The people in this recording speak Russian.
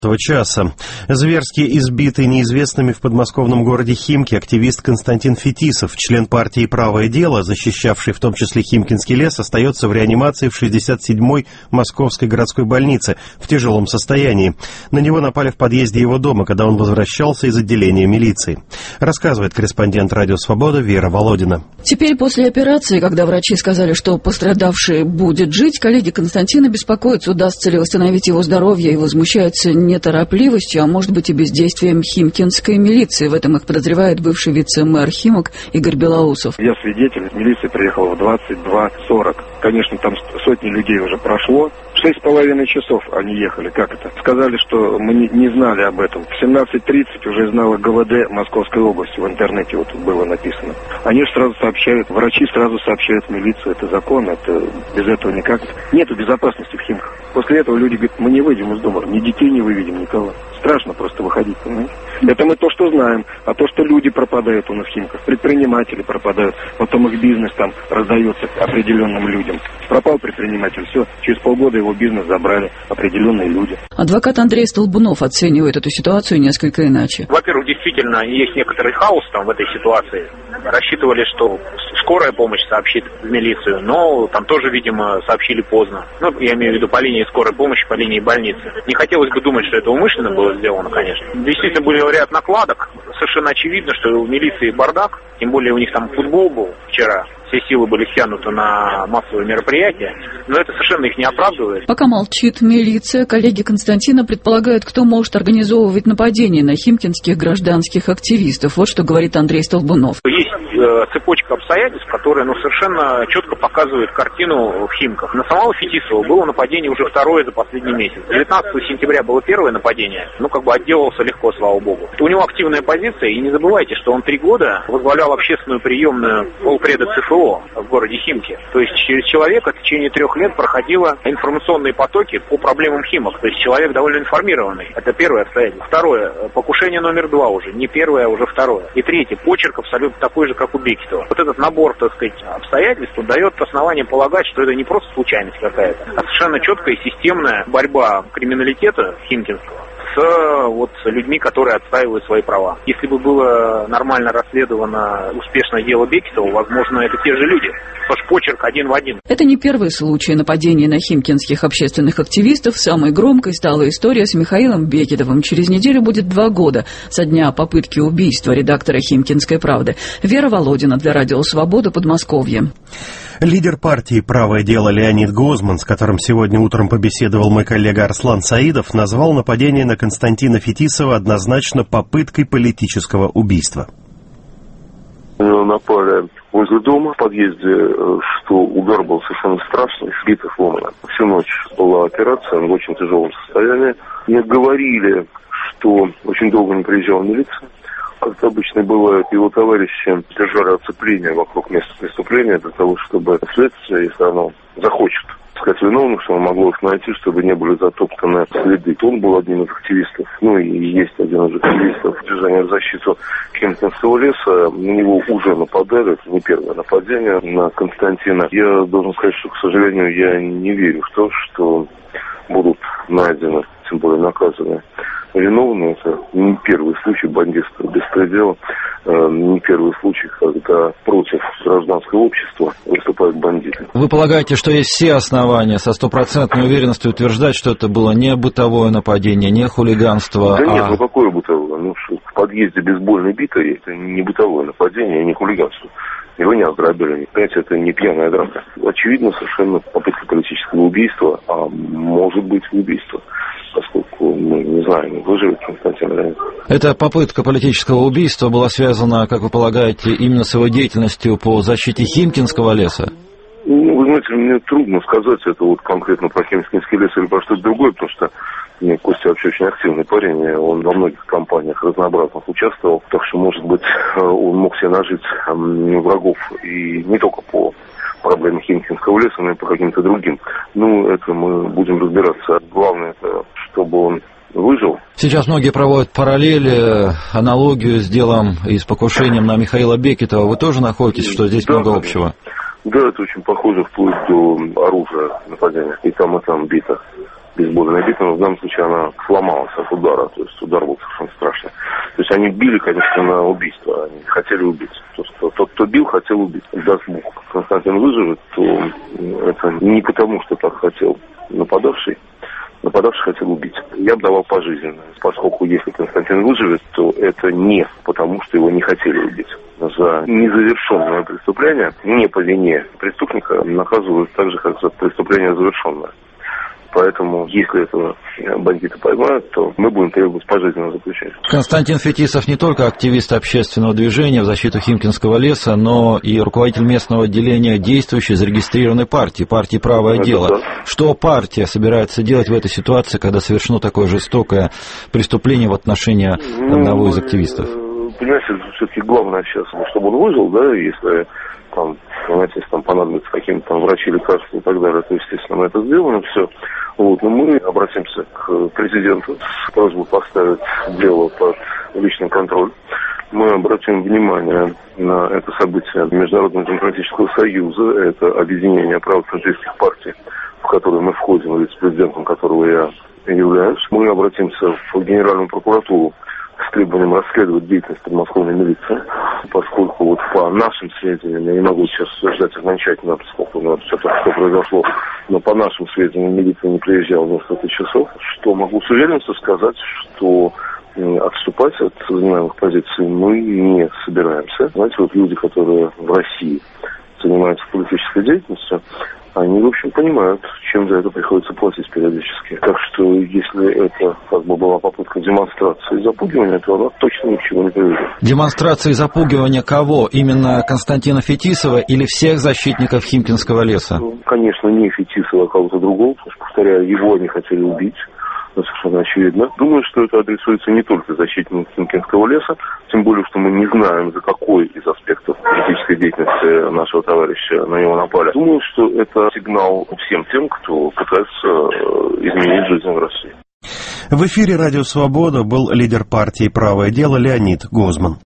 часа. Зверски избитый неизвестными в подмосковном городе Химки активист Константин Фетисов, член партии «Правое дело», защищавший в том числе Химкинский лес, остается в реанимации в 67-й Московской городской больнице в тяжелом состоянии. На него напали в подъезде его дома, когда он возвращался из отделения милиции. Рассказывает корреспондент «Радио Свобода» Вера Володина. Теперь после операции, когда врачи сказали, что пострадавший будет жить, коллеги Константина беспокоятся, удастся ли восстановить его здоровье, и возмущаются неторопливостью, а может быть и бездействием химкинской милиции. В этом их подозревает бывший вице-мэр Химок Игорь Белоусов. Я свидетель. Милиция приехала в 22:40. Конечно, там сотни людей уже прошло. 6,5 часов они ехали. Как это? Сказали, что мы не знали об этом. В 17:30 уже знала ГВД Московской области. В интернете вот было написано. Они же сразу сообщают, врачи сразу сообщают в милицию. Это закон, это без этого никак. Нету безопасности в Химках. После этого люди говорят, мы не выйдем из дома, ни детей не выведем, никого. Страшно просто выходить, понимаете? Это мы то, что знаем. А то, что люди пропадают у нас в Химках, предприниматели пропадают, потом их бизнес там раздается определенным людям. Пропал предприниматель, все, через полгода его бизнес забрали определенные люди. Адвокат Андрей Столбунов оценивает эту ситуацию несколько иначе. Во-первых, действительно, есть некоторый хаос там в этой ситуации. Рассчитывали, что скорая помощь сообщит в милицию, но там тоже, видимо, сообщили поздно. Ну, я имею в виду по линии скорой помощи, по линии больницы. Не хотелось бы думать, что это умышленно было сделано, конечно. Действительно, был ряд накладок. Совершенно очевидно, что у милиции бардак, тем более у них там футбол был вчера. Все силы были стянуты на массовые мероприятия, но это совершенно их не оправдывает. Пока молчит милиция, коллеги Константина предполагают, кто может организовывать нападения на химкинских гражданских активистов. Вот что говорит Андрей Столбунов. Есть цепочка обстоятельств, которая совершенно четко показывает картину в Химках. На самого Фетисова было нападение уже второе за последний месяц. 19 сентября было первое нападение, отделался легко, слава богу. У него активная позиция, и не забывайте, что он 3 года возглавлял общественную приемную полпреда ЦФО в городе Химки. То есть через человека в течение 3 лет проходило информационные потоки по проблемам Химок. То есть человек довольно информированный. Это первое обстоятельство. Второе, покушение номер 2 уже. Не первое, а уже второе. И третье, почерк абсолютно такой же, как у Бекетова. Вот этот набор, обстоятельств дает основание полагать, что это не просто случайность какая-то, а совершенно четкая и системная борьба криминалитета химкинского с людьми, которые отстаивают свои права. Если бы было нормально расследовано успешное дело Бекетова, возможно, это те же люди. Потому что почерк один в один. Это не первый случай нападения на химкинских общественных активистов. Самой громкой стала история с Михаилом Бекетовым. Через неделю будет 2 года со дня попытки убийства редактора «Химкинской правды». Вера Володина для Радио Свобода, Подмосковье. Лидер партии «Правое дело» Леонид Гозман, с которым сегодня утром побеседовал мой коллега Арслан Саидов, назвал нападение на Константина Фетисова однозначно попыткой политического убийства. Напали возле дома в подъезде, что удар был совершенно страшный, сбитых ломано. Всю ночь была операция, он в очень тяжелом состоянии. Мне говорили, что очень долго не приезжала милиция. Как обычно бывает, его товарищи держали оцепление вокруг места преступления для того, чтобы следствие, если оно захочет искать виновных, чтобы могло их найти, чтобы не были затоптаны следы. Он был одним из активистов, и есть один из активистов движения в защиту Химкинского леса. На него уже нападали, это не первое нападение на Константина. Я должен сказать, что, к сожалению, я не верю в то, что будут найдены, тем более наказаны виновные. Это не первый случай бандитского беспредела, не первый случай, когда против гражданского общества выступают бандиты. Вы полагаете, что есть все основания со стопроцентной уверенностью утверждать, что это было не бытовое нападение, не хулиганство? Да нет, какое бытовое? В подъезде бейсбольной битой это не бытовое нападение, не хулиганство. Его не ограбили, понимаете, это не пьяная драка. Очевидно, совершенно попытка политического убийства, а может быть убийство, поскольку мы не знаем, выживет Константин или нет. Эта попытка политического убийства была связана, как вы полагаете, именно с его деятельностью по защите Химкинского леса? Вы знаете, мне трудно сказать это конкретно про Химкинский лес или про что-то другое, потому что Костя вообще очень активный парень, он во многих кампаниях разнообразных участвовал, так что, может быть, он мог себе нажить врагов и не только по проблеме Химкинского леса, но и по каким-то другим. Это мы будем разбираться. Главное, это чтобы он выжил. Сейчас многие проводят параллели, аналогию с делом и с покушением на Михаила Бекетова. Вы тоже находитесь, что здесь много общего? Да, это очень похоже вплоть до оружия нападения. И там бита. бейсбольной битой, но в данном случае она сломалась от удара, то есть удар был совершенно страшный. То есть они били, конечно, на убийство, они хотели убить. Тот, кто бил, хотел убить. Даст Бог, Константин выживет, то это не потому, что так хотел нападавший. Нападавший хотел убить. Я бы давал пожизненно, поскольку если Константин выживет, то это не потому, что его не хотели убить. За незавершенное преступление, не по вине преступника, наказывают так же, как за преступление завершенное. Поэтому, если этого бандита поймают, то мы будем требовать пожизненного заключения. Константин Фетисов не только активист общественного движения в защиту Химкинского леса, но и руководитель местного отделения действующей зарегистрированной партии «Правое дело». Да. Что партия собирается делать в этой ситуации, когда совершено такое жестокое преступление в отношении одного из активистов? Понимаете, все-таки главное сейчас, чтобы он выжил, да, если там, понимаете, если там понадобится каким-то там врачи, лекарства и так далее, то, естественно, мы это сделаем, все. Вот, но мы обратимся к президенту с просьбой поставить дело под личный контроль. Мы обратим внимание на это событие Международного демократического союза, это объединение правоцентристских партий, в которое мы входим, вице-президентом которого я являюсь. Мы обратимся в Генеральную прокуратуру с требованием расследовать деятельность подмосковной милиции, поскольку вот по нашим сведениям, я не могу сейчас утверждать окончательно, поскольку у нас все только что произошло, но по нашим сведениям милиция не приезжала несколько часов, что могу с уверенностью сказать, что отступать от занимаемых позиций мы не собираемся. Знаете, вот люди, которые в России занимаются политической деятельностью, они, в общем, понимают, чем за это приходится платить периодически. Так что, если это как бы была попытка демонстрации и запугивания, то она точно ни к чему не приведет. Демонстрации и запугивания кого? Именно Константина Фетисова или всех защитников Химкинского леса? Ну, конечно, не Фетисова, а кого-то другого, потому что, повторяю, его они хотели убить. Это совершенно очевидно. Думаю, что это адресуется не только защитникам Химкинского леса, тем более, что мы не знаем, за какой из аспектов политической деятельности нашего товарища на него напали. Думаю, что это сигнал всем тем, кто пытается изменить жизнь в России. В эфире «Радио Свобода» был лидер партии «Правое дело» Леонид Гозман.